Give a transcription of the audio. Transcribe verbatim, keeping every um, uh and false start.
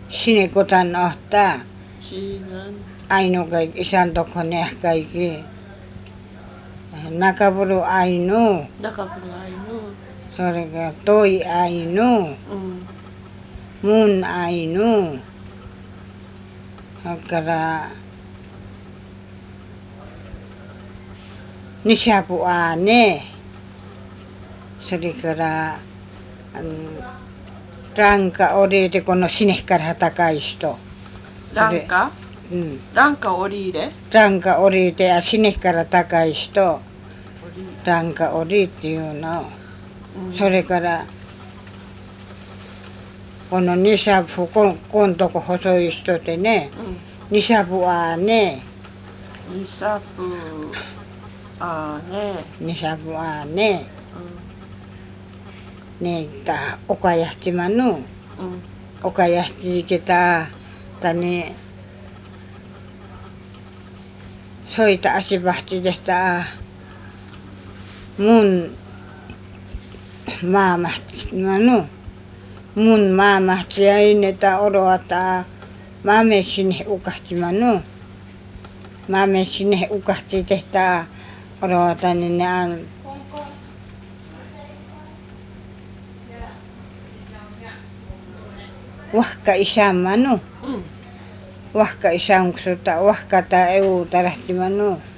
Sinekutan ottaa. Siinä. Aino kaikki isän tokone kaikki. Nakapuru aino. Nakapuru aino. Sorga toi aino. Mm. Mun aino. Hakara nisapu ane. Sorikara ranka orite kono sinekara takaisto. Ranka? Mm. Ranka orire? Ranka orite ja sinekara takaisto. Ranka orite you know. Mm. Sorikara kono nisapu kontoko hosoisto te ne. Mm. Nisapu ane. Nisapu ane. Nisapu ane. Mm. Ne ta okayahti manu. Mm. Okayahti kita tani soita asipahti tehtä mun maamahti manu. Mun maamahti ja inneta odota maame sinne ukahti manu. Maame sinne ukahti tehtä odota niin ne an wahka isän manu. Mm. Wahka isän kusota wahka ta eu tarahti manu.